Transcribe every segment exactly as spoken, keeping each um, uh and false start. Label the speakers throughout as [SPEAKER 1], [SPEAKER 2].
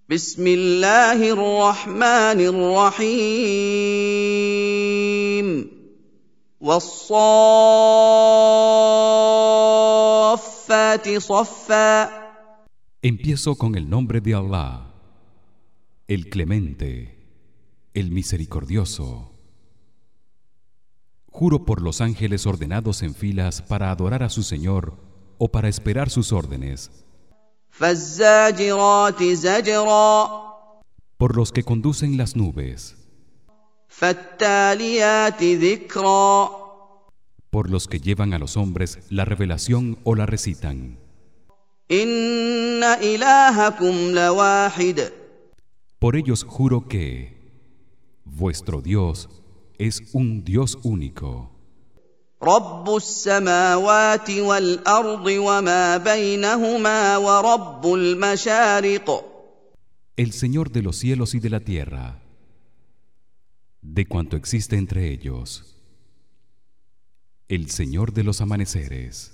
[SPEAKER 1] بسم الله الرحمن الرحيم والصافات صفا.
[SPEAKER 2] Empiezo con el nombre de Allah, el Clemente, el Misericordioso. Juro por los ángeles ordenados en filas para adorar a su Señor o para esperar sus órdenes.
[SPEAKER 1] فالزاجرات زجرا.
[SPEAKER 2] Por los que conducen las nubes.
[SPEAKER 1] فالتاليات ذكرا.
[SPEAKER 2] Por los que llevan a los hombres la revelación o la recitan.
[SPEAKER 1] إن إلهكم لواحد.
[SPEAKER 2] Por ellos juro que vuestro Dios es un Dios único.
[SPEAKER 1] رب السماوات والأرض وما بينهما ورب المشارق.
[SPEAKER 2] El Señor de los cielos y de la tierra, de cuanto existe entre ellos. El Señor de los amaneceres.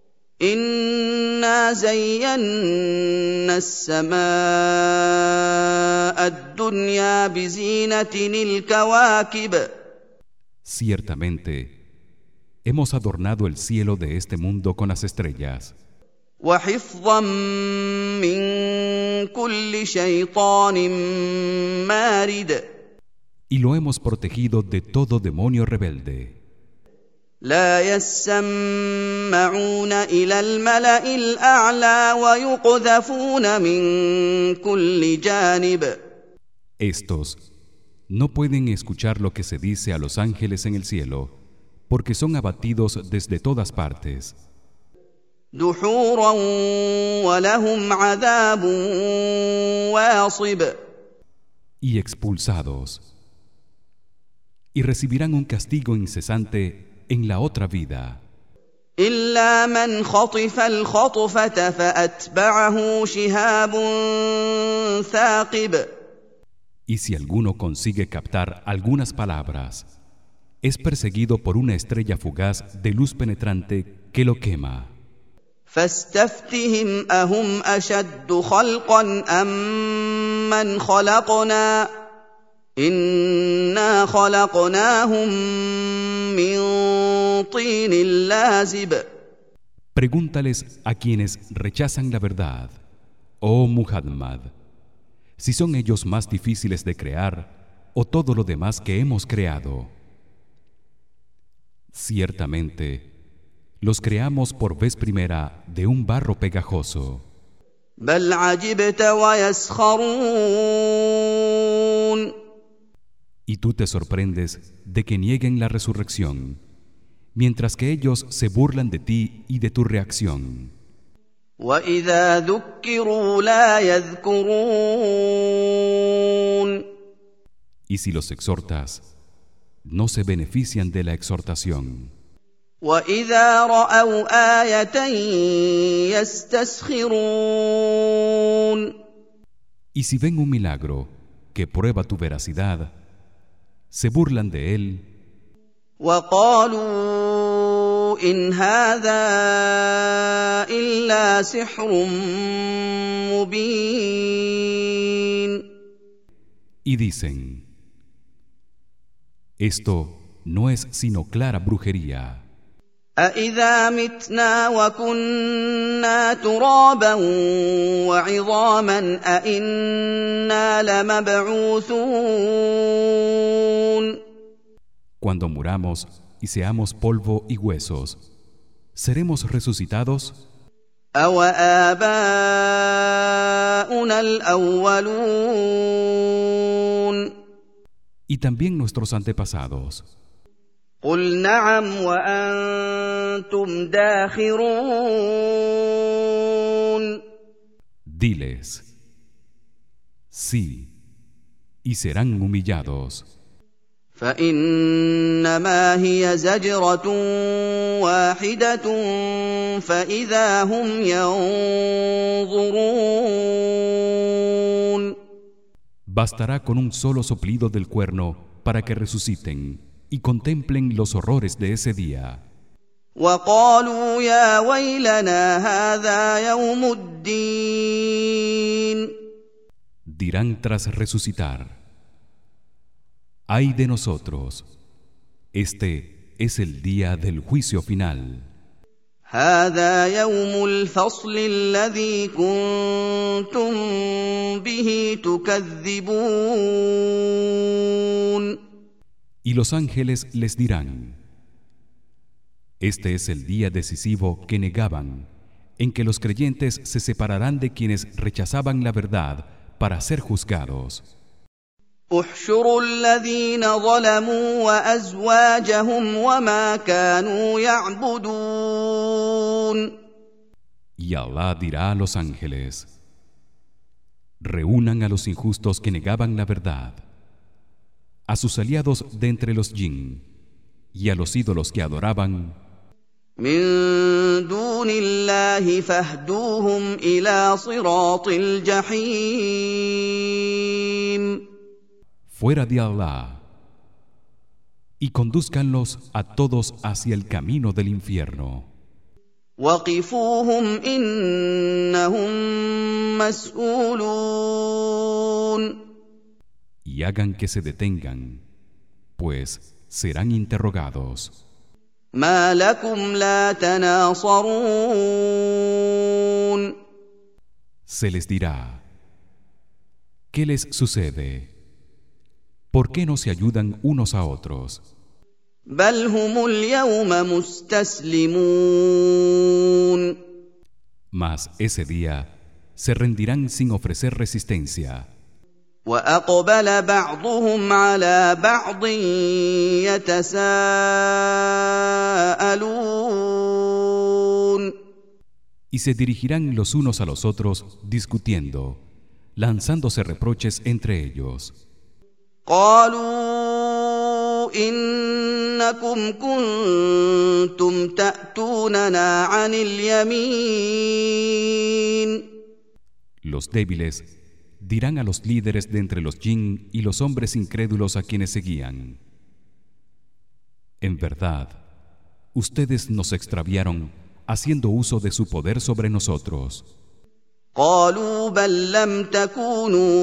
[SPEAKER 1] إنا زينا السماء الدنيا بزينة الكواكب.
[SPEAKER 2] Ciertamente hemos adornado el cielo de este mundo con las estrellas.
[SPEAKER 1] وحفظا من كل شيطان مارد.
[SPEAKER 2] Y lo hemos protegido de todo demonio rebelde.
[SPEAKER 1] لا يسمعون إلى الملأ الأعلى ويقذفون من كل جانب.
[SPEAKER 2] Estos no pueden escuchar lo que se dice a los ángeles en el cielo, porque son abatidos desde todas partes.
[SPEAKER 1] دحورا ولهم عذاب واصب.
[SPEAKER 2] Y expulsados. Y recibirán un castigo incesante en la otra vida.
[SPEAKER 1] إلا من خطف الخطفة فأتبعه شهاب ثاقب.
[SPEAKER 2] Y si alguno consigue captar algunas palabras, es perseguido por una estrella fugaz de luz penetrante que lo quema.
[SPEAKER 1] فاستفتهم أهم أشد خلقا أم من خلقنا إنا خلقناهم من طين لازب.
[SPEAKER 2] Pregúntales a quienes rechazan la verdad, oh Muhammad, si son ellos más difíciles de crear o todo lo demás que hemos creado. Ciertamente los creamos por vez primera de un barro pegajoso.
[SPEAKER 1] بل عجبت ويسخرون.
[SPEAKER 2] Y tú te sorprendes de que nieguen la resurrección, mientras que ellos se burlan de ti y de tu reacción.
[SPEAKER 1] وإذا ذكروا لا يذكرون.
[SPEAKER 2] Y si los exhortas, no se benefician de la exhortación.
[SPEAKER 1] وإذا رأوا آية يستسخرون.
[SPEAKER 2] Y si ven un milagro que prueba tu veracidad, se burlan de él.
[SPEAKER 1] وقالوا إن هذا إلا سحر مبين.
[SPEAKER 2] Y dicen: esto no es sino clara brujería.
[SPEAKER 1] أإذا متنا وكنا ترابا وعظاما أإنا لمبعوثون.
[SPEAKER 2] Cuando muramos y seamos polvo y huesos, ¿seremos resucitados?
[SPEAKER 1] أَوَآبَاؤُنَا الْأَوَّلُونَ.
[SPEAKER 2] Y también nuestros antepasados.
[SPEAKER 1] قُلْ نَعَمْ وَأَنْتُمْ دَاخِرُونَ.
[SPEAKER 2] Diles: sí, y serán humillados.
[SPEAKER 1] فإنما هي زجرة واحدة فإذا هم ينظرون.
[SPEAKER 2] Bastará con un solo soplido del cuerno para que resuciten y contemplen los horrores de ese día.
[SPEAKER 1] وقالوا يا ويلنا هذا يوم الدين.
[SPEAKER 2] Dirán tras resucitar: ¡ay de nosotros! Este es el día del juicio final.
[SPEAKER 1] هذا يوم الفصل الذي كنتم به تكذبون.
[SPEAKER 2] Y los ángeles les dirán: este es el día decisivo que negaban, en que los creyentes se separarán de quienes rechazaban la verdad para ser juzgados.
[SPEAKER 1] احشروا الذين ظلموا وأزواجهم وما كانوا يعبدون.
[SPEAKER 2] Y Allah dirá a los ángeles: reúnan a los injustos que negaban la verdad, a sus aliados de entre los jinn y a los ídolos que adoraban.
[SPEAKER 1] من دون الله فاهدوهم إلى صراط الجحيم.
[SPEAKER 2] Fuera de Allah, y condúzcanlos a todos hacia el camino del infierno.
[SPEAKER 1] وقفوهم إنهم مسؤولون.
[SPEAKER 2] Y hagan que se detengan, pues serán interrogados.
[SPEAKER 1] ما لكم لا تناصرون.
[SPEAKER 2] Se les dirá: ¿qué les sucede? ¿Por qué no se ayudan unos a otros?
[SPEAKER 1] بل هم اليوم مستسلمون.
[SPEAKER 2] Mas ese día se rendirán sin ofrecer resistencia.
[SPEAKER 1] وأقبل بعضهم على بعض يتساءلون.
[SPEAKER 2] Y se dirigirán los unos a los otros discutiendo, lanzándose reproches entre ellos.
[SPEAKER 1] قالوا إنكم كنتم تأتوننا عن اليمين.
[SPEAKER 2] Los débiles dirán a los líderes de entre los jinn y los hombres incrédulos a quienes seguían: en verdad, ustedes nos extraviaron haciendo uso de su poder sobre nosotros.
[SPEAKER 1] قالوا بل لم تكونوا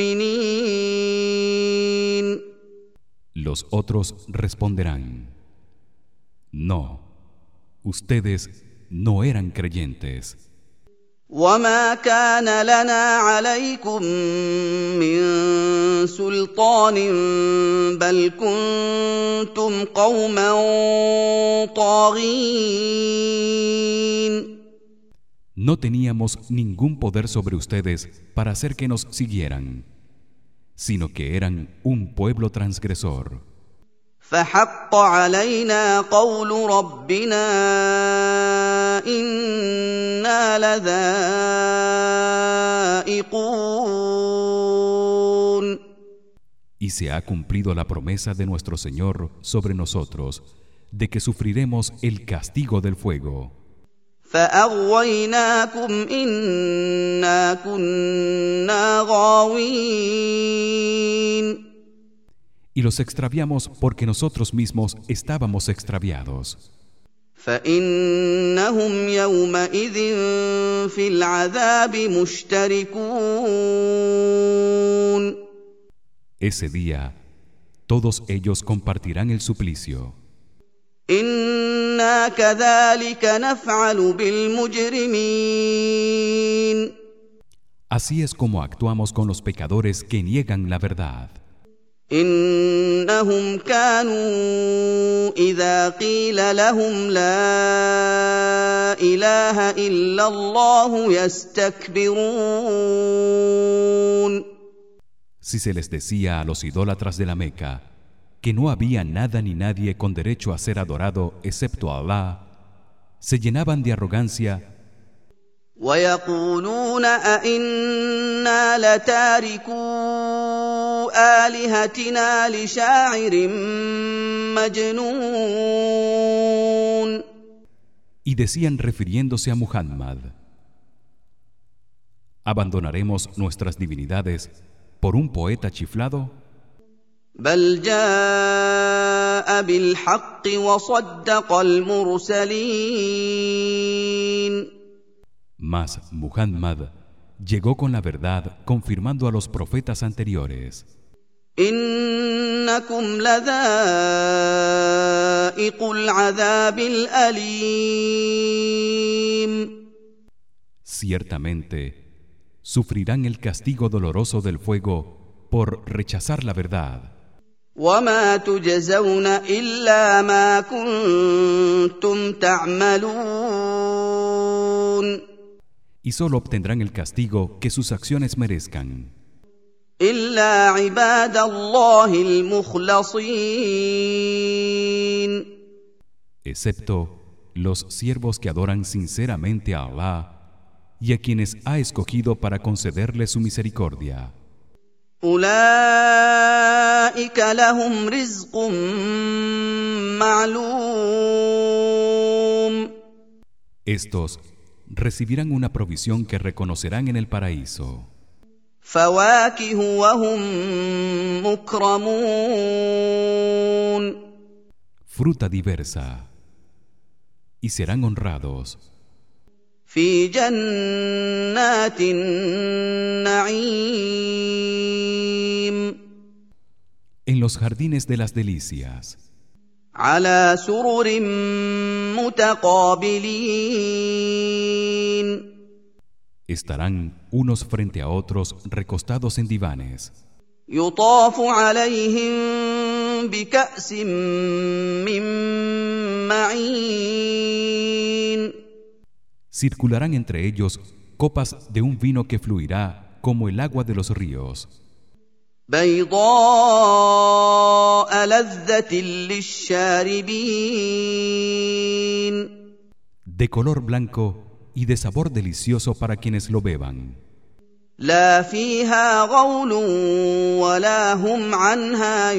[SPEAKER 1] مؤمنين.
[SPEAKER 2] Los otros responderán: no, ustedes no eran creyentes.
[SPEAKER 1] وما كان لنا عليكم من سلطان بل كنتم قوما طاغين.
[SPEAKER 2] No teníamos ningún poder sobre ustedes para hacer que nos siguieran, sino que eran un pueblo transgresor.
[SPEAKER 1] فحق علينا قول ربنا إنا لذائقون.
[SPEAKER 2] Y se ha cumplido la promesa de nuestro Señor sobre nosotros de que sufriremos el castigo del fuego.
[SPEAKER 1] فأغويناكم إنا كنا غاوين.
[SPEAKER 2] Y los extraviamos porque nosotros mismos estábamos extraviados.
[SPEAKER 1] فإنهم يومئذ في العذاب مشتركون.
[SPEAKER 2] Ese día todos ellos compartirán el suplicio.
[SPEAKER 1] إنا كذلك نفعل بالمجرمين.
[SPEAKER 2] Así es como actuamos con los pecadores que niegan la verdad.
[SPEAKER 1] إنهم كانوا إذا قيل لهم لا إله إلا الله يستكبرون.
[SPEAKER 2] Si se les decía a los idólatras de la Meca que no había nada ni nadie con derecho a ser adorado excepto Allah, se llenaban de arrogancia.
[SPEAKER 1] ويقولون أئنا لتاركو آلهتنا لشاعر مجنون.
[SPEAKER 2] Y decían refiriéndose a Muhammad: ¿abandonaremos nuestras divinidades por un poeta chiflado?
[SPEAKER 1] بل جاء بالحق وصدق المرسلين.
[SPEAKER 2] Mas Muhammad llegó con la verdad, confirmando a los profetas anteriores.
[SPEAKER 1] إنكم لذائق العذاب الأليم.
[SPEAKER 2] Ciertamente sufrirán el castigo doloroso del fuego por rechazar la verdad.
[SPEAKER 1] وما تجزون إلا ما كنتم تعملون.
[SPEAKER 2] Y solo obtendrán el castigo que sus acciones merezcan.
[SPEAKER 1] إلا عباد الله المخلصين.
[SPEAKER 2] Excepto los siervos que adoran sinceramente a Allah y a quienes ha escogido para concederles su misericordia.
[SPEAKER 1] أولئك لهم رزق معلوم.
[SPEAKER 2] Estos recibirán una provisión que reconocerán en el paraíso.
[SPEAKER 1] فواكه وهم مكرمون.
[SPEAKER 2] Fruta diversa. Y serán honrados.
[SPEAKER 1] في جنات النعيم.
[SPEAKER 2] En los jardines de las delicias.
[SPEAKER 1] على سرر متقابلين.
[SPEAKER 2] Estarán unos frente a otros recostados en divanes.
[SPEAKER 1] يطاف عليهم بكأس من معين.
[SPEAKER 2] Circularán entre ellos copas de un vino que fluirá como el agua de los ríos.
[SPEAKER 1] بيضاء لذة للشاربين.
[SPEAKER 2] De color blanco y de sabor delicioso para quienes lo beban.
[SPEAKER 1] لا فيها غول ولا هم عنها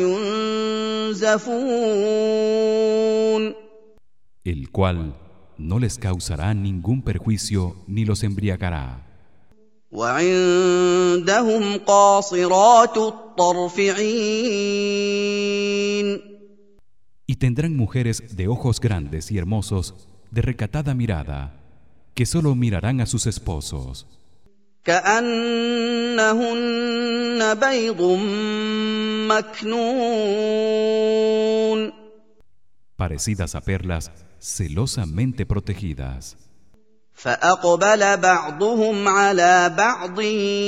[SPEAKER 1] ينزفون.
[SPEAKER 2] El cual no les causará ningún perjuicio ni los embriagará.
[SPEAKER 1] وعندهم قاصرات الطرف عين.
[SPEAKER 2] Y tendrán mujeres de ojos grandes y hermosos, de recatada mirada, que solo mirarán a sus esposos.
[SPEAKER 1] كأنهن بيض مكنون.
[SPEAKER 2] Parecidas a perlas celosamente protegidas.
[SPEAKER 1] فأقبل بعضهم على بعض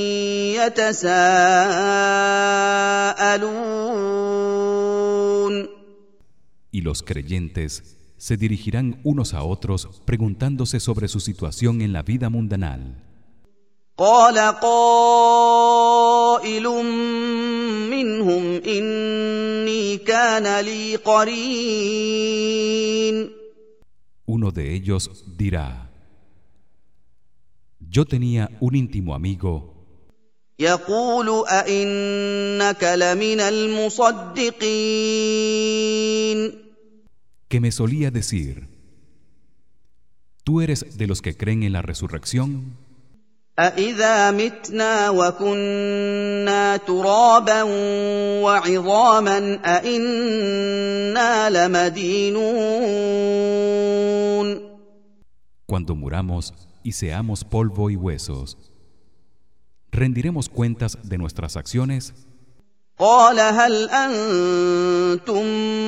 [SPEAKER 1] يتساءلون.
[SPEAKER 2] Y los creyentes se dirigirán unos a otros preguntándose sobre su situación en la vida mundanal.
[SPEAKER 1] قال قائل منهم إني كان لي قرين.
[SPEAKER 2] Uno de ellos dirá: Yo tenía un íntimo amigo
[SPEAKER 1] يقول أئنك لمن المصدقين.
[SPEAKER 2] que me solía decir: ¿Tú eres de los que creen en la resurrección?
[SPEAKER 1] أَإِذَا مِتْنَا وَكُنَّا تُرَابًا وَعِظَامًا أَإِنَّا لَمَدِينُونَ.
[SPEAKER 2] Cuando muramos y seamos polvo y huesos, ¿rendiremos cuentas de nuestras acciones?
[SPEAKER 1] قال هل أنتم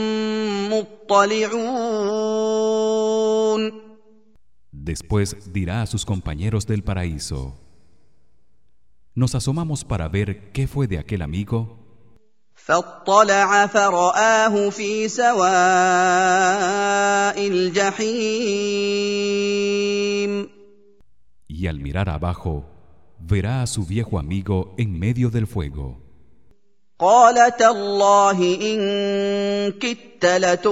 [SPEAKER 1] مطلعون.
[SPEAKER 2] Después dirá a sus compañeros del paraíso: ¿Nos asomamos para ver qué fue de aquel amigo?
[SPEAKER 1] فاطلع فرآه في سواء الجحيم.
[SPEAKER 2] Y al mirar abajo verá a su viejo amigo en medio del fuego.
[SPEAKER 1] قال تالله إن كدت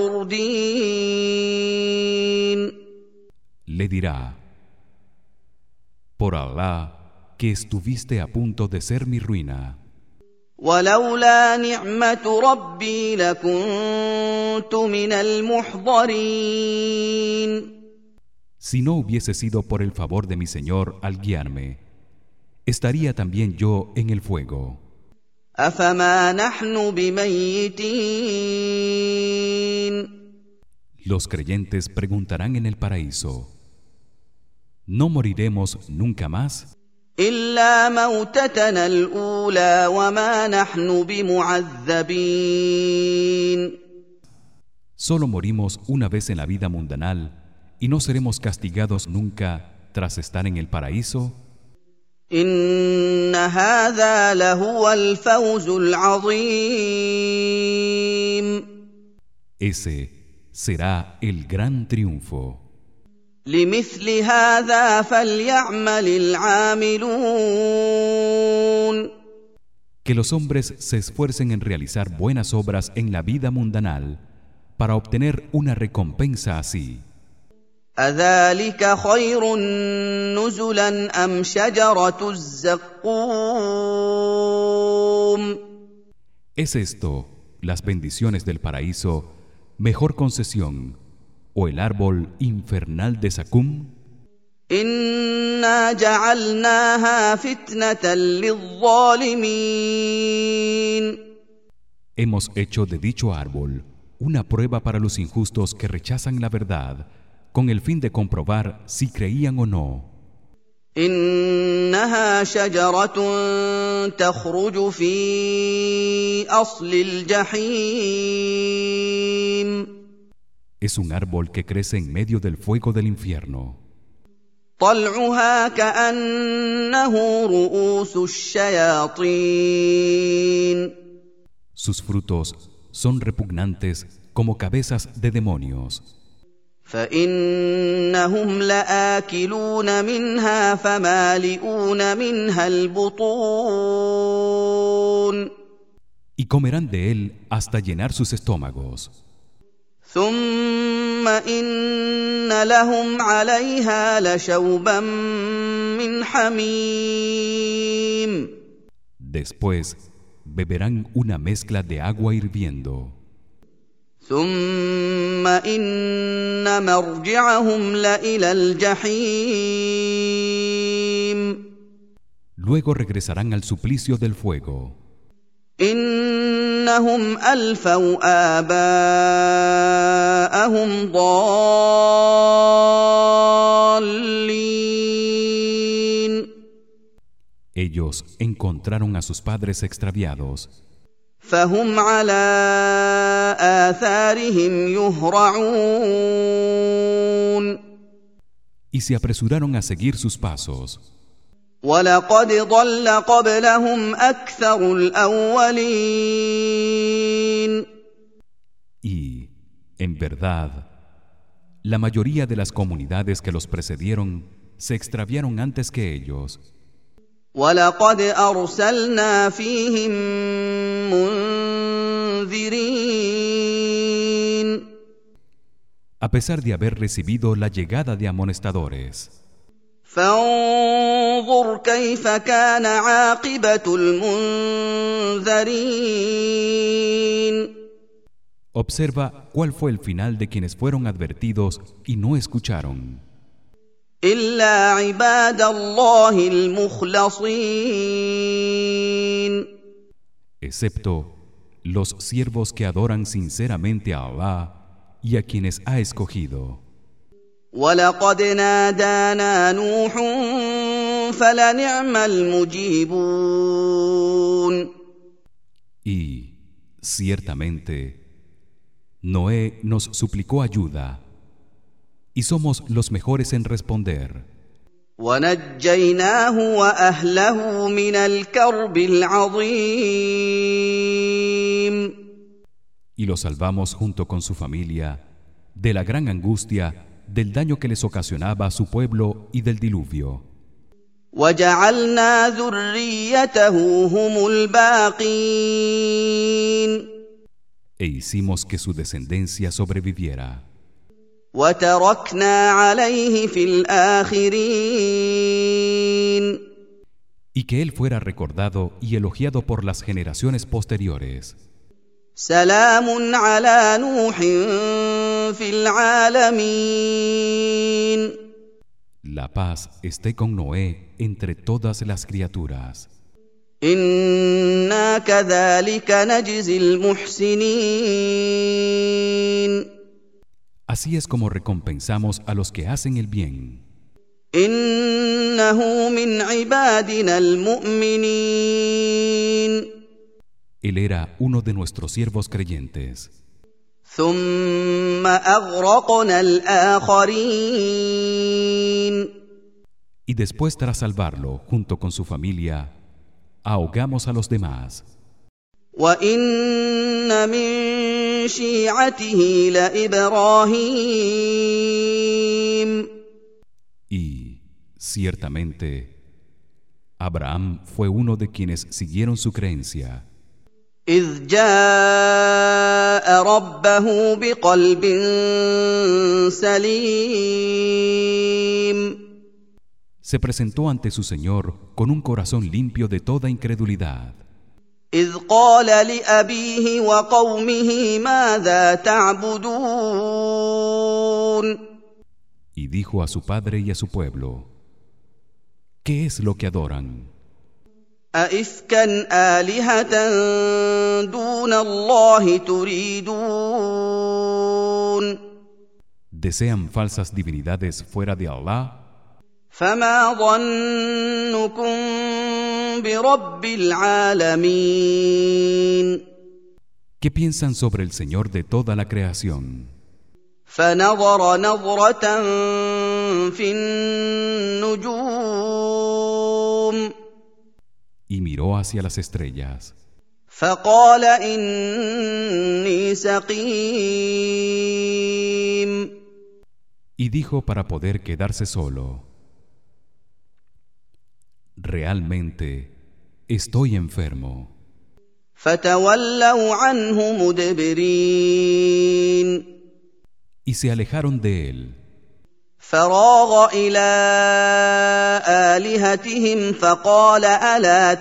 [SPEAKER 1] لتردين.
[SPEAKER 2] Le dirá: Por Allah, que estuviste a punto de ser mi ruina.
[SPEAKER 1] ولولا نعمة ربي لكنت من المحضرين.
[SPEAKER 2] Si no hubiese sido por el favor de mi Señor al guiarme, estaría también yo en el fuego.
[SPEAKER 1] أفما نحن بميتين.
[SPEAKER 2] Los creyentes preguntarán en el paraíso: ¿No moriremos nunca más?
[SPEAKER 1] إلا موتتنا الأولى وما نحن بمعذبين.
[SPEAKER 2] Solo morimos una vez en la vida mundanal y no seremos castigados nunca tras estar en el paraíso.
[SPEAKER 1] إن هذا لهو الفوز العظيم.
[SPEAKER 2] Ese será el gran triunfo.
[SPEAKER 1] لمثل هذا فليعمل العاملون.
[SPEAKER 2] Que los hombres se esfuercen en realizar buenas obras en la vida mundanal para obtener una recompensa así.
[SPEAKER 1] أذلك خير نزلا أم شجرة الزقوم.
[SPEAKER 2] ¿Es esto, las bendiciones del paraíso, mejor concesión o el árbol infernal de Zacum?
[SPEAKER 1] إنا جعلناها فتنة للظالمين.
[SPEAKER 2] Hemos hecho de dicho árbol una prueba para los injustos que rechazan la verdad, con el fin de comprobar si creían o no.
[SPEAKER 1] إنها شجرة تخرج في أصل الجحيم.
[SPEAKER 2] Es un árbol que crece en medio del fuego del infierno.
[SPEAKER 1] طلعها كأنه رؤوس الشياطين.
[SPEAKER 2] Sus frutos son repugnantes como cabezas de demonios.
[SPEAKER 1] فإنهم لآكلون منها فمالئون منها البطون.
[SPEAKER 2] Y comerán de él hasta llenar sus estómagos.
[SPEAKER 1] ثم إن لهم عليها لشوبا من حميم.
[SPEAKER 2] Después beberán una mezcla de agua hirviendo.
[SPEAKER 1] ثم إن مرجعهم لإلى الجحيم.
[SPEAKER 2] Luego regresarán al suplicio del fuego.
[SPEAKER 1] إنهم ألفوا آباءهم ضالين.
[SPEAKER 2] Ellos encontraron a sus padres extraviados.
[SPEAKER 1] فهم على آثارهم يهرعون.
[SPEAKER 2] Y se apresuraron a seguir sus pasos.
[SPEAKER 1] ولقد ضل قبلهم أكثر الأولين.
[SPEAKER 2] Y, en verdad, la mayoría de las comunidades que los precedieron se extraviaron antes que ellos.
[SPEAKER 1] ولقد أرسلنا فيهم منذرين.
[SPEAKER 2] A pesar de haber recibido la llegada de amonestadores.
[SPEAKER 1] فانظر كيف كان عاقبة المنذرين.
[SPEAKER 2] Observa cuál fue el final de quienes fueron advertidos y no escucharon.
[SPEAKER 1] إلا عباد الله المخلصين.
[SPEAKER 2] Excepto los siervos que adoran sinceramente a Allah y a quienes ha escogido.
[SPEAKER 1] ولقد نادانا نوح فلنعم المجيبون.
[SPEAKER 2] Y ciertamente Noé nos suplicó ayuda y somos los mejores en responder.
[SPEAKER 1] ونجيناه وأهله من الكرب العظيم.
[SPEAKER 2] Y lo salvamos junto con su familia de la gran angustia del daño que les ocasionaba a su pueblo y del diluvio.
[SPEAKER 1] وجعلنا ذريته هم الباقين.
[SPEAKER 2] E hicimos que su descendencia sobreviviera.
[SPEAKER 1] وتركنا عليه في الآخرين.
[SPEAKER 2] Y que él fuera recordado y elogiado por las generaciones posteriores.
[SPEAKER 1] سلام على نوح في العالمين.
[SPEAKER 2] La paz esté con Noé entre todas las criaturas.
[SPEAKER 1] إنا كذلك نجزي المحسنين.
[SPEAKER 2] Así es como recompensamos a los que hacen el bien.
[SPEAKER 1] إنه من عبادنا المؤمنين.
[SPEAKER 2] Él era uno de nuestros siervos creyentes.
[SPEAKER 1] ثم أغرقنا الآخرين.
[SPEAKER 2] Y después, tras salvarlo junto con su familia, ahogamos a los demás.
[SPEAKER 1] وإن من شيعته لإبراهيم.
[SPEAKER 2] Y ciertamente Abraham fue uno de quienes siguieron su creencia.
[SPEAKER 1] إذ جاء ربه بقلب سليم.
[SPEAKER 2] Se presentó ante su Señor con un corazón limpio de toda incredulidad.
[SPEAKER 1] إذ قال لأبيه وقومه ماذا تعبدون.
[SPEAKER 2] Y dijo a su padre y a su pueblo: ¿Qué es lo que adoran?
[SPEAKER 1] أئفكا آلهة دون الله تريدون.
[SPEAKER 2] ¿Desean falsas divinidades fuera de Allah?
[SPEAKER 1] فما ظنكم برب العالمين.
[SPEAKER 2] ¿Qué piensan sobre el Señor de toda la creación?
[SPEAKER 1] فنظر نظرة في النجوم.
[SPEAKER 2] Y miró hacia las estrellas.
[SPEAKER 1] فقال إني سقيم.
[SPEAKER 2] Y dijo para poder quedarse solo: Realmente estoy enfermo.
[SPEAKER 1] فتولوا عنه مدبرين.
[SPEAKER 2] Y se alejaron de él.
[SPEAKER 1] فراغ إلى آلهتهم فقال ألا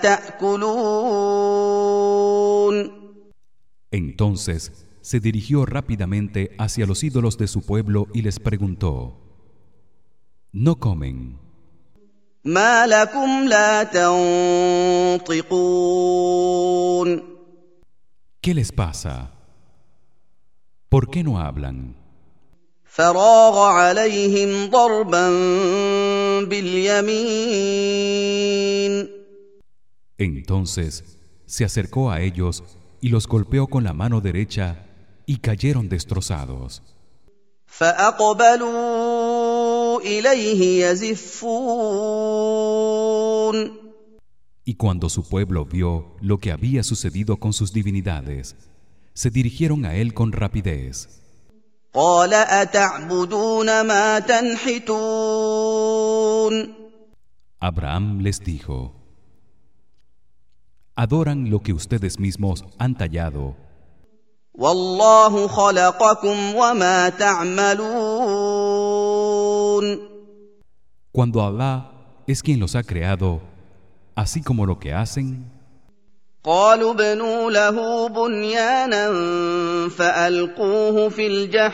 [SPEAKER 1] تأكلون.
[SPEAKER 2] Entonces se dirigió rápidamente hacia los ídolos de su pueblo y les preguntó: ¿No comen?
[SPEAKER 1] ما لكم لا تنطقون.
[SPEAKER 2] ¿Qué les pasa? ¿Por qué no hablan?
[SPEAKER 1] فراغ عليهم ضربا باليمين.
[SPEAKER 2] Entonces se acercó a ellos y los golpeó con la mano derecha y cayeron destrozados.
[SPEAKER 1] فأقبلوا إليه يزفون.
[SPEAKER 2] Y cuando su pueblo vio lo que había sucedido con sus divinidades, se dirigieron a él con rapidez.
[SPEAKER 1] قال أتعبدون ما تنحتون.
[SPEAKER 2] Abraham les dijo: Adoran lo que ustedes mismos han tallado.
[SPEAKER 1] والله خلقكم وما تعملون.
[SPEAKER 2] Cuando Allah es quien los ha creado, así como lo que hacen.
[SPEAKER 1] قالوا ابنوا له بنيانا فألقوه في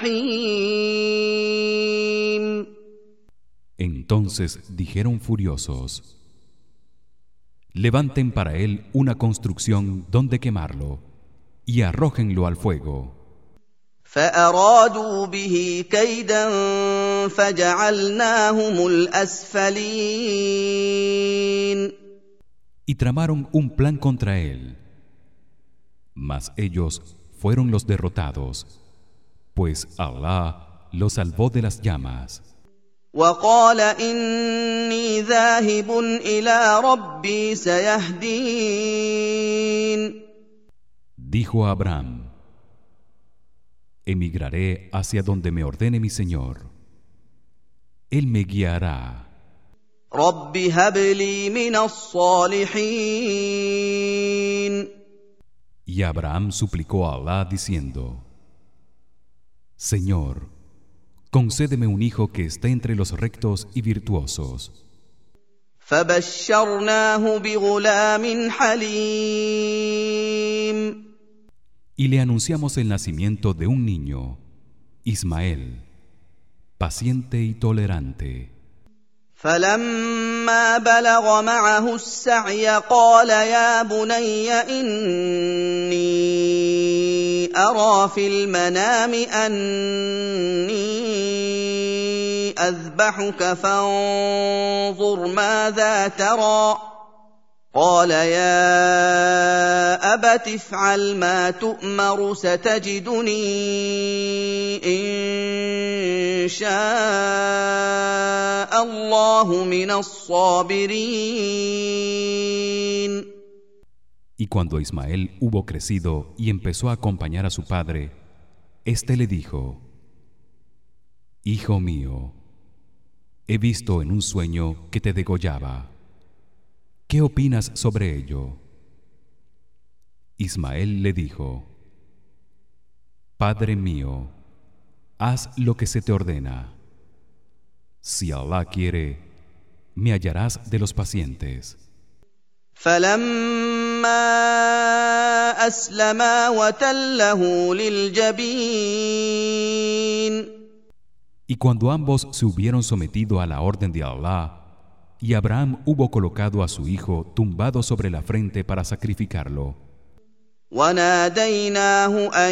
[SPEAKER 1] الجحيم.
[SPEAKER 2] Entonces dijeron furiosos: Levanten para él una construcción donde quemarlo y arrójenlo al fuego.
[SPEAKER 1] فأرادوا به كيدا فجعلناهم الأسفلين.
[SPEAKER 2] Y tramaron un plan contra él. Mas ellos fueron los derrotados, pues Allah los salvó de las llamas.
[SPEAKER 1] وقال إني ذاهب إلى ربي سيهدين.
[SPEAKER 2] Dijo Abraham: Emigraré hacia donde me ordene mi Señor. Él me guiará.
[SPEAKER 1] رب هب لي من الصالحين.
[SPEAKER 2] Y Abraham suplicó a Allah diciendo: Señor, concédeme un hijo que esté entre los rectos y virtuosos.
[SPEAKER 1] فبشرناه بغلام حليم.
[SPEAKER 2] Y le anunciamos el nacimiento de un niño, Ismael, paciente y tolerante.
[SPEAKER 1] فلما بلغ معه السعي قال يا بني إني أرى في المنام أني أذبحك فانظر ماذا ترى قال يا أبت افعل ما تؤمر ستجدني إن شاء الله من الصابرين.
[SPEAKER 2] Y cuando Ismael hubo crecido y empezó a acompañar a su padre, éste le dijo: Hijo mío, he visto en un sueño que te degollaba. ¿Qué opinas sobre ello? Ismael le dijo: Padre mío, haz lo que se te ordena. Si Allah quiere, me hallarás de los pacientes.
[SPEAKER 1] فلما أسلما وتله للجبين.
[SPEAKER 2] Y cuando ambos se hubieron sometido a la orden de Allah, y Abraham hubo colocado a su hijo tumbado sobre la frente para sacrificarlo,
[SPEAKER 1] وناديناه أن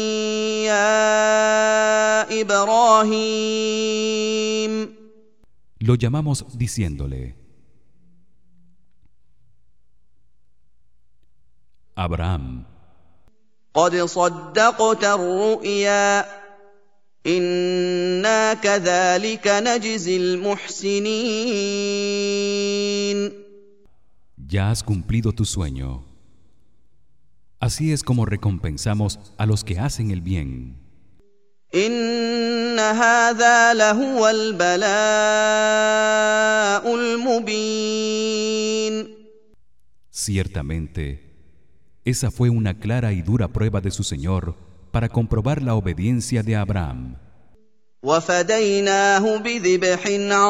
[SPEAKER 1] يا إبراهيم.
[SPEAKER 2] lo llamamos diciéndole: Abraham,
[SPEAKER 1] قد صدقت الرؤيا إنا كذلك نجزي المحسنين.
[SPEAKER 2] ya has cumplido tu sueño. Así es como recompensamos a los que hacen el bien.
[SPEAKER 1] إن هذا لهو البلاء المبين.
[SPEAKER 2] Ciertamente, esa fue una clara y dura prueba de su Señor para comprobar la obediencia de Abraham.
[SPEAKER 1] وفديناه بذبح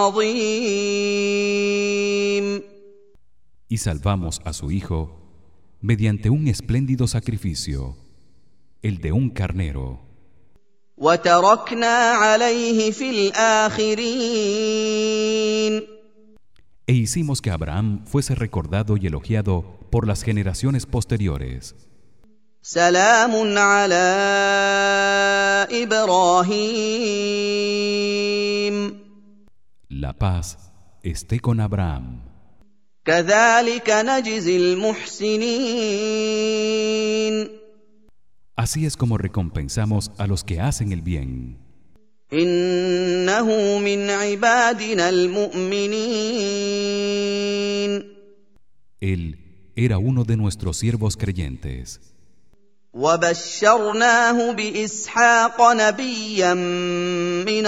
[SPEAKER 1] عظيم.
[SPEAKER 2] Y salvamos a su hijo mediante un espléndido sacrificio, el de un carnero.
[SPEAKER 1] وتركنا عليه في الآخرين.
[SPEAKER 2] E hicimos que Abraham fuese recordado y elogiado por las generaciones posteriores.
[SPEAKER 1] سلام على إبراهيم.
[SPEAKER 2] La paz esté con Abraham.
[SPEAKER 1] كذلك نجزي المحسنين.
[SPEAKER 2] Así es como recompensamos a los que hacen el bien.
[SPEAKER 1] إنه من عبادنا المؤمنين.
[SPEAKER 2] Él era uno de nuestros siervos creyentes.
[SPEAKER 1] وبشرناه بإسحاق نبيا من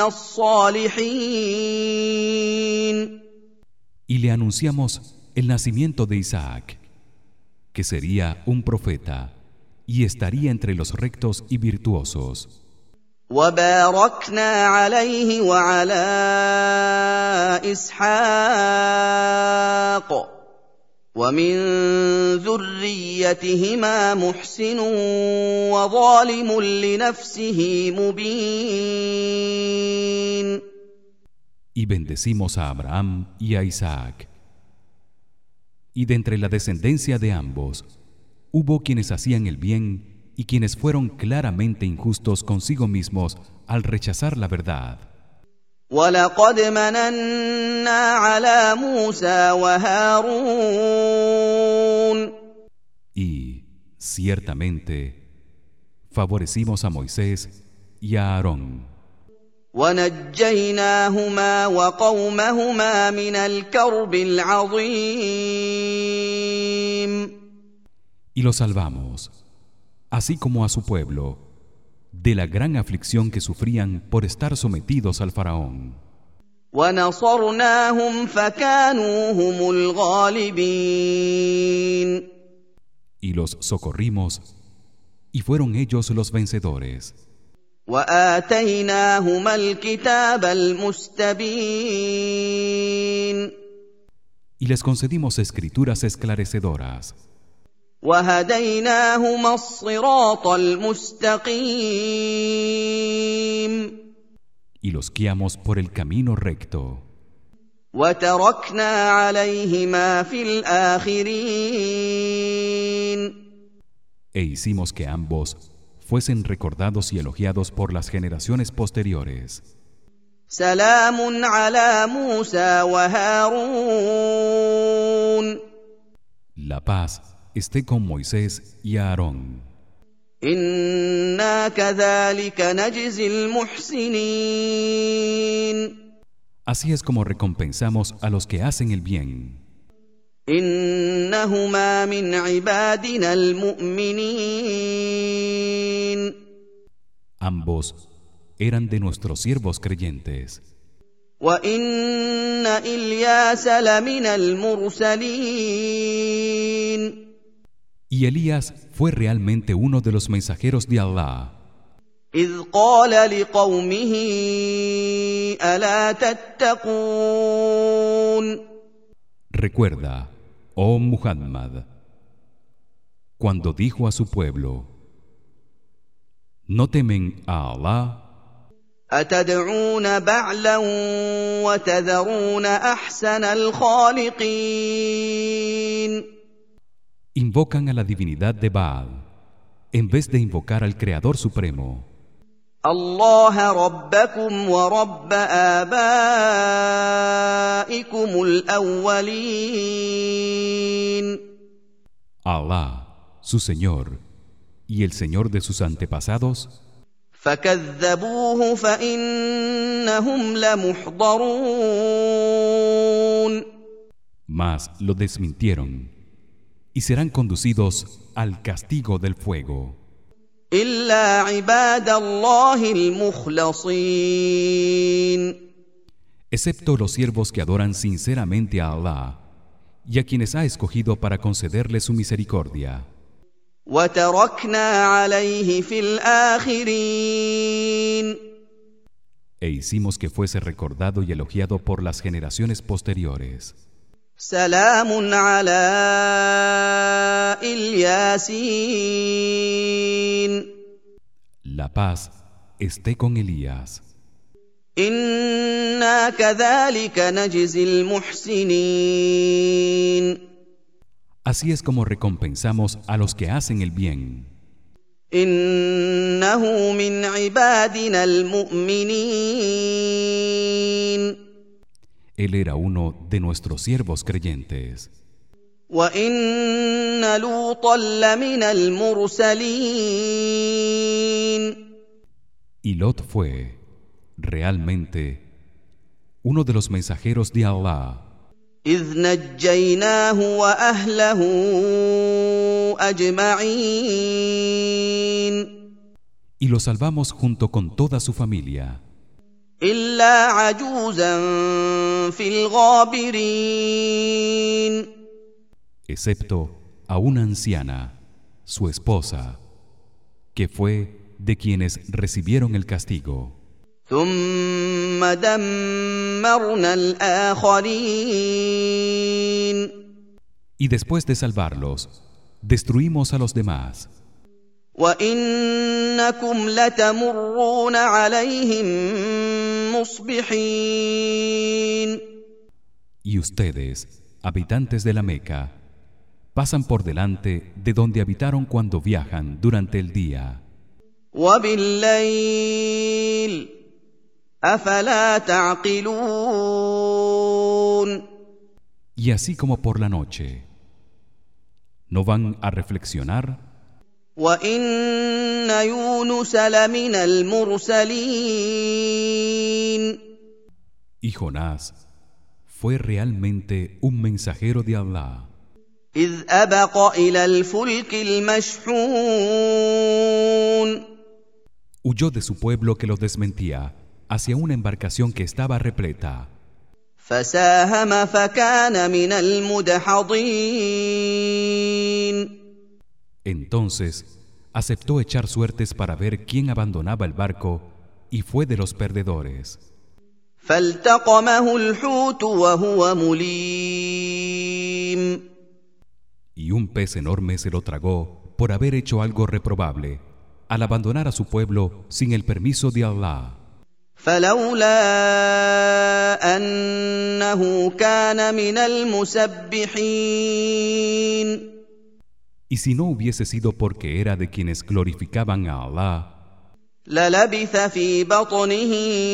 [SPEAKER 1] الصالحين.
[SPEAKER 2] Y le anunciamos el nacimiento de Isaac, que sería un profeta y estaría entre los rectos y virtuosos.
[SPEAKER 1] وباركنا عليه وعلى إسحاق ومن ذريتهما محسن وظالم لنفسه مبين.
[SPEAKER 2] Y bendecimos a Abraham y a Isaac. Y de entre la descendencia de ambos hubo quienes hacían el bien y quienes fueron claramente injustos consigo mismos al rechazar la verdad.
[SPEAKER 1] وَلَقَدْ مَنَنَّا عَلَى مُوسَى وَهَارُونَ.
[SPEAKER 2] Y ciertamente favorecimos a Moisés y a Aarón.
[SPEAKER 1] وَنَجَّيْنَاهُمَا وَقَوْمَهُمَا مِنَ الْكَرْبِ الْعَظِيمِ.
[SPEAKER 2] Y los salvamos, así como a su pueblo, de la gran aflicción que sufrían por estar sometidos al faraón.
[SPEAKER 1] وَنَصَرْنَاهُمْ فَكَانُوا هُمُ الْغَالِبِينَ.
[SPEAKER 2] Y los socorrimos, y fueron ellos los vencedores.
[SPEAKER 1] وَآتَيْنَاهُمَا الْكِتَابَ الْمُسْتَبِينَ.
[SPEAKER 2] Y les concedimos escrituras esclarecedoras.
[SPEAKER 1] وَهَدَيْنَاهُمَا الصِّرَاطَ الْمُسْتَقِيمَ.
[SPEAKER 2] Y los guiamos por el camino recto.
[SPEAKER 1] وَتَرَكْنَا عَلَيْهِمَا فِي الْآخِرِينَ.
[SPEAKER 2] E hicimos que ambos fuesen recordados y elogiados por las generaciones posteriores.
[SPEAKER 1] سلام على موسى وهارون
[SPEAKER 2] La paz esté con Moisés y Aarón.
[SPEAKER 1] إنا كذلك نجزي المحسنين
[SPEAKER 2] Así es como recompensamos a los que hacen el bien.
[SPEAKER 1] إنهما من عبادنا المؤمنين
[SPEAKER 2] Ambos eran de nuestros siervos creyentes.
[SPEAKER 1] وإن إلياس لمن المرسلين
[SPEAKER 2] Y Elías fue realmente uno de los mensajeros de Allah.
[SPEAKER 1] إذ قال لقومه ألا تتقون
[SPEAKER 2] Recuerda, oh Muhammad, cuando dijo a su pueblo: ¿No temen a Allah?
[SPEAKER 1] أتدعون بعلا وتذرون أحسن الخالقين
[SPEAKER 2] Invocan a la divinidad de Baal en vez de invocar al Creador Supremo.
[SPEAKER 1] الله ربكم ورب آبائكم الأولين
[SPEAKER 2] Allah, su Señor, y el Señor de sus antepasados.
[SPEAKER 1] فكذبوه فإنهم لمحضرون
[SPEAKER 2] Mas lo desmintieron y serán conducidos al castigo del fuego.
[SPEAKER 1] إلا عباد الله المخلصين
[SPEAKER 2] Excepto los siervos que adoran sinceramente a Allah y a quienes ha escogido para concederles su misericordia.
[SPEAKER 1] وتركنا عليه في الآخرين
[SPEAKER 2] E hicimos que fuese recordado y elogiado por las generaciones posteriores.
[SPEAKER 1] سلام على الياسين
[SPEAKER 2] La paz esté con Elías.
[SPEAKER 1] إنا كذلك نجزي المحسنين
[SPEAKER 2] Así es como recompensamos a los que hacen el bien.
[SPEAKER 1] إنه من عبادنا المؤمنين
[SPEAKER 2] Él era uno de nuestros siervos creyentes.
[SPEAKER 1] وإن لوطا لمن المرسلين
[SPEAKER 2] Y Lot fue realmente uno de los mensajeros de Allah,
[SPEAKER 1] إذ نجيناه وأهله أجمعين
[SPEAKER 2] y lo salvamos junto con toda su familia,
[SPEAKER 1] إلا عجوزا في الغابرين
[SPEAKER 2] excepto a una anciana, su esposa, que fue de quienes recibieron el castigo.
[SPEAKER 1] ثم دمرنا الآخرين
[SPEAKER 2] Y después de salvarlos, destruimos a los demás.
[SPEAKER 1] وإنكم لتمرون عليهم مصبحين
[SPEAKER 2] Y ustedes, habitantes de la Meca, pasan por delante de donde habitaron cuando viajan durante el día.
[SPEAKER 1] وبالليل أفلا تعقلون
[SPEAKER 2] Y así como por la noche, ¿no van a reflexionar?
[SPEAKER 1] وإن يونس لمن المرسلين
[SPEAKER 2] Y Jonás fue realmente un mensajero de Allah.
[SPEAKER 1] إذ أبق إلى الفلك المشحون
[SPEAKER 2] Huyó de su pueblo que lo desmentía hacia una embarcación que estaba repleta.
[SPEAKER 1] فساهم فكان من المدحضين
[SPEAKER 2] Entonces aceptó echar suertes para ver quién abandonaba el barco y fue de los perdedores.
[SPEAKER 1] فالتقمه الحوت وهو مليم
[SPEAKER 2] Y un pez enorme se lo tragó por haber hecho algo reprobable al abandonar a su pueblo sin el permiso de Allah.
[SPEAKER 1] فلولا أنه كان من المسبحين
[SPEAKER 2] Y si no hubiese sido porque era de quienes glorificaban a Allah,
[SPEAKER 1] للبث في بطنه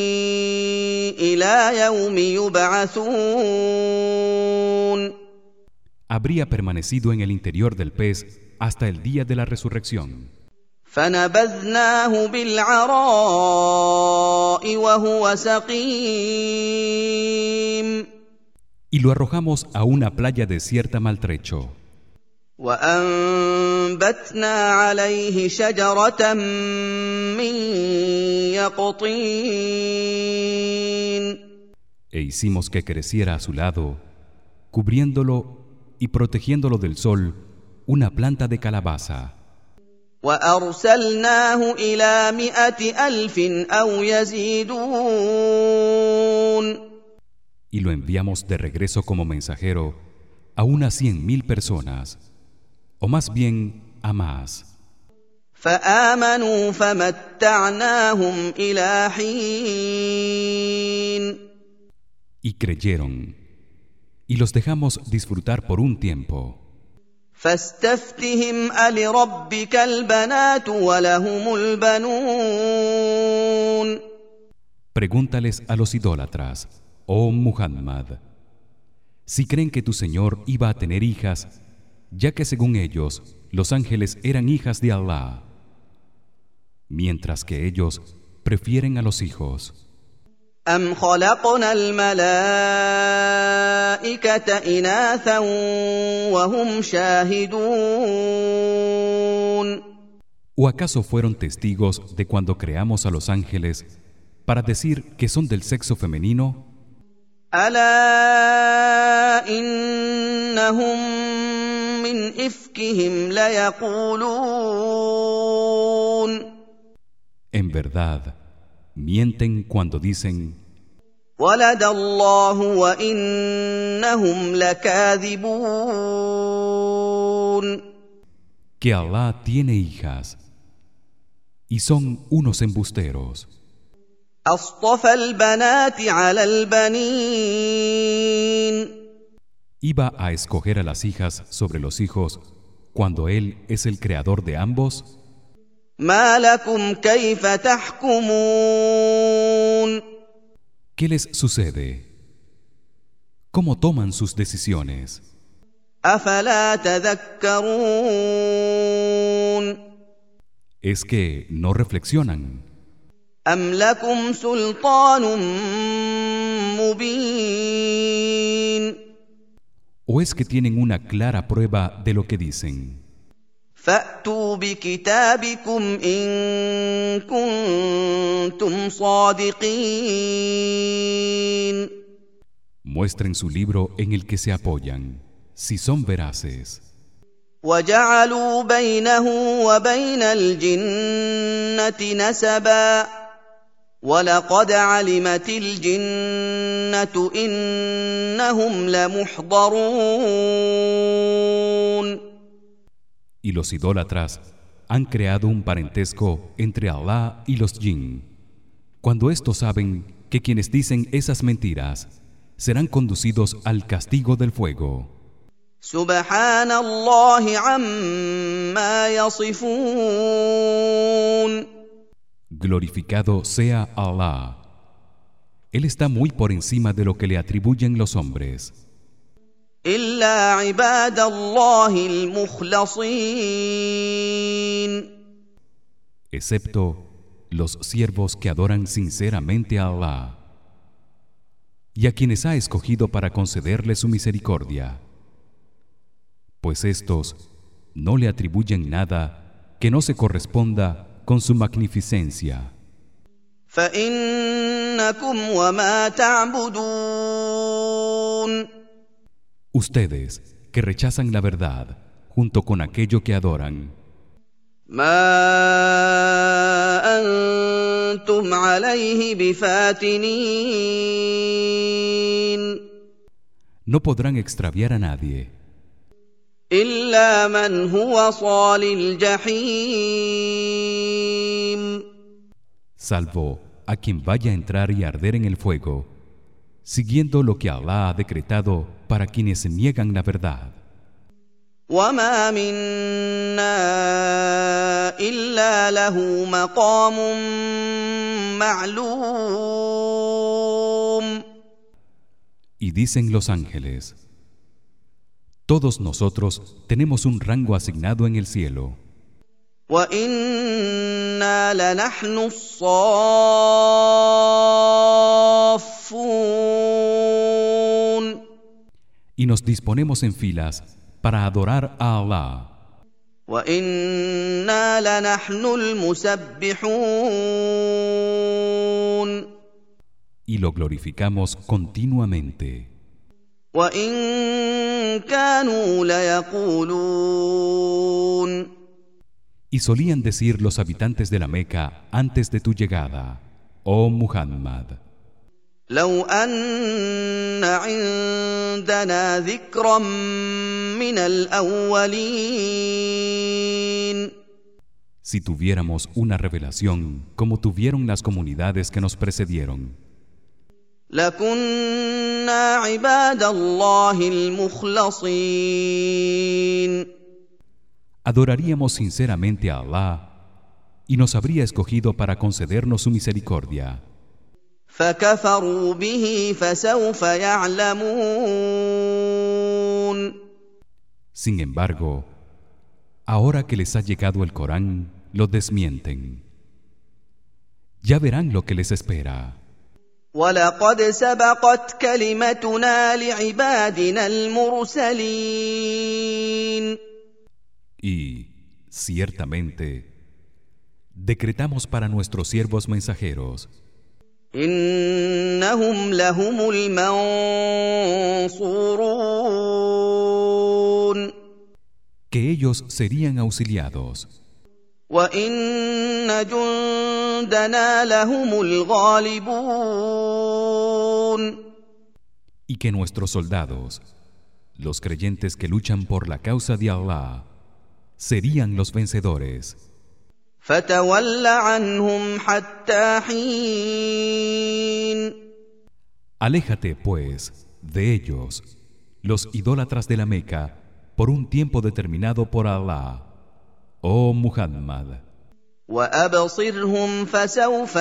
[SPEAKER 1] إلى يوم يبعثون.
[SPEAKER 2] Habría permanecido en el interior del pez hasta el día de la resurrección.
[SPEAKER 1] فنبذناه بالعراء وهو سقيم.
[SPEAKER 2] Y lo arrojamos a una playa desierta maltrecho.
[SPEAKER 1] وأنبتنا عليه شجرة من يقطين.
[SPEAKER 2] E hicimos que creciera a su lado, cubriéndolo y protegiéndolo del sol, una planta de calabaza.
[SPEAKER 1] وأرسلناه إلى مئة ألف أو يزيدون.
[SPEAKER 2] Y lo enviamos de regreso como mensajero a unas cien mil personas, o más bien a más.
[SPEAKER 1] فآمنوا فمتعناهم إلى حين.
[SPEAKER 2] Y creyeron, y los dejamos disfrutar por un tiempo.
[SPEAKER 1] فاستفتهم ألربك البنات ولهم البنون.
[SPEAKER 2] Pregúntales a los idólatras, oh Muhammad, si creen que tu Señor iba a tener hijas, ya que según ellos los ángeles eran hijas de Allah, mientras que ellos prefieren a los hijos.
[SPEAKER 1] أم خلقنا الملائكة إناثا وهم شاهدون.
[SPEAKER 2] ¿O acaso fueron testigos de cuando creamos a los ángeles para decir que son del sexo femenino?
[SPEAKER 1] ألا إنهم من إفكهم ليقولون.
[SPEAKER 2] En verdad, mienten cuando dicen:
[SPEAKER 1] ولد الله وإنهم لكاذبون.
[SPEAKER 2] que Allah tiene hijas, y son unos embusteros.
[SPEAKER 1] أصطفى البنات على البنين.
[SPEAKER 2] Iba a escoger a las hijas sobre los hijos cuando él es el creador de ambos.
[SPEAKER 1] ما لكم كيف تحكمون.
[SPEAKER 2] ¿Qué les sucede? ¿Cómo toman sus decisiones?
[SPEAKER 1] أفلا تذكرون.
[SPEAKER 2] ¿Es que no reflexionan?
[SPEAKER 1] أم لكم سلطان مبين.
[SPEAKER 2] ¿O es que tienen una clara prueba de lo que dicen?
[SPEAKER 1] فأتوا بكتابكم إن كنتم صادقين.
[SPEAKER 2] Muestren su libro en el que se apoyan, si son veraces.
[SPEAKER 1] وجعلوا بينه وبين الجنة نسبا ولقد علمت الجنة إنهم لمحضرون.
[SPEAKER 2] Y los idólatras han creado un parentesco entre Allah y los jinn, cuando estos saben que quienes dicen esas mentiras serán conducidos al castigo del fuego.
[SPEAKER 1] سبحان الله عما يصفون.
[SPEAKER 2] Glorificado sea Allah. Él está muy por encima de lo que le atribuyen los hombres.
[SPEAKER 1] إلا عباد الله المخلصين.
[SPEAKER 2] Excepto los siervos que adoran sinceramente a Allah y a quienes ha escogido para concederle su misericordia, pues estos no le atribuyen nada que no se corresponda con su magnificencia.
[SPEAKER 1] فإنكم وما تعبدون.
[SPEAKER 2] Ustedes que rechazan la verdad junto con aquello que adoran,
[SPEAKER 1] ما أنتم عليه بفاتنين.
[SPEAKER 2] no podrán extraviar a nadie,
[SPEAKER 1] إلا من هو صال الجحيم.
[SPEAKER 2] salvo a quien vaya a entrar y arder en el fuego, siguiendo lo que Allah ha decretado para quienes niegan la verdad.
[SPEAKER 1] وما منا إلا له مقام معلوم.
[SPEAKER 2] Y dicen los ángeles: todos nosotros tenemos un rango asignado en el cielo.
[SPEAKER 1] وَإِنَّا لَنَحْنُ الصَّافُّونَ.
[SPEAKER 2] Y nos disponemos en filas para adorar a Allah.
[SPEAKER 1] وَإِنَّا لَنَحْنُ الْمُسَبِّحُونَ.
[SPEAKER 2] Y lo glorificamos continuamente.
[SPEAKER 1] وَإِن كَانُوا لَيَقُولُونَ.
[SPEAKER 2] Y solían decir los habitantes de la Meca antes de tu llegada, oh Muhammad:
[SPEAKER 1] لو أن عندنا ذكرا من الأولين.
[SPEAKER 2] si tuviéramos una revelación como tuvieron las comunidades que nos precedieron,
[SPEAKER 1] لكنا عباد الله المخلصين.
[SPEAKER 2] adoraríamos sinceramente a Allah y nos habría escogido para concedernos su misericordia.
[SPEAKER 1] فكفروا به فسوف يعلمون.
[SPEAKER 2] Sin embargo, ahora que les ha llegado el Corán, lo desmienten. Ya verán lo que les espera.
[SPEAKER 1] ولقد سبقت كلمتنا لعبادنا المرسلين.
[SPEAKER 2] Y ciertamente decretamos para nuestros siervos mensajeros:
[SPEAKER 1] إنهم لهم المنصورون.
[SPEAKER 2] que ellos serían auxiliados.
[SPEAKER 1] وإن جندنا لهم الغالبون.
[SPEAKER 2] Y que nuestros soldados, los creyentes que luchan por la causa de Allah, serían los vencedores.
[SPEAKER 1] فتول عنهم حتى حين.
[SPEAKER 2] Aléjate pues de ellos, los idólatras de la Meca, por un tiempo determinado por Allah, oh Muhammad.
[SPEAKER 1] وأبصرهم فسوف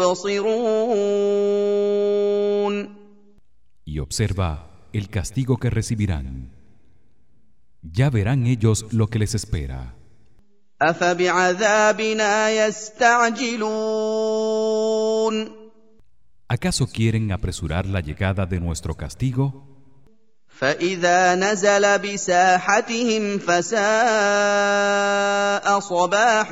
[SPEAKER 1] يبصرون.
[SPEAKER 2] Y observa el castigo que recibirán. Ya verán ellos lo que les espera.
[SPEAKER 1] أفبعذابنا يستعجلون.
[SPEAKER 2] ¿Acaso quieren apresurar la llegada de nuestro castigo?
[SPEAKER 1] فإذا نزل بساحتهم فساء صباح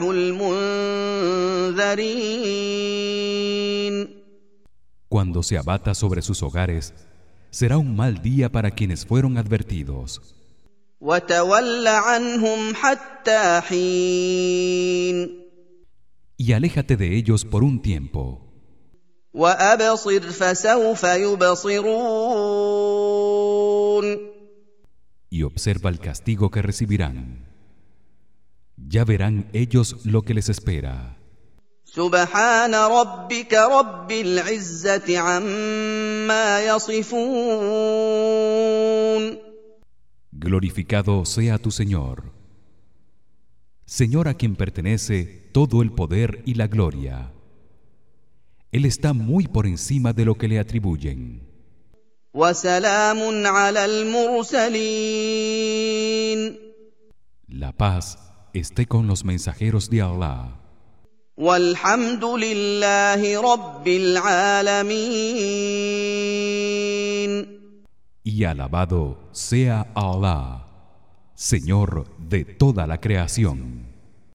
[SPEAKER 1] المنذرين.
[SPEAKER 2] Cuando se abata sobre sus hogares, será un mal día para quienes fueron advertidos.
[SPEAKER 1] وتول عنهم حتى حين.
[SPEAKER 2] Y aléjate de ellos por un tiempo.
[SPEAKER 1] وأبصر فسوف يبصرون.
[SPEAKER 2] Y observa el castigo que recibirán. Ya verán ellos lo que les espera.
[SPEAKER 1] سبحان ربك رب العزة عما يصفون.
[SPEAKER 2] Glorificado sea tu Señor, Señor a quien pertenece todo el poder y la gloria. Él está muy por encima de lo que le atribuyen.
[SPEAKER 1] وسلام على المرسلين.
[SPEAKER 2] La paz esté con los mensajeros de Allah.
[SPEAKER 1] والحمد لله رب العالمين.
[SPEAKER 2] Y alabado sea Allah, Señor de toda la creación.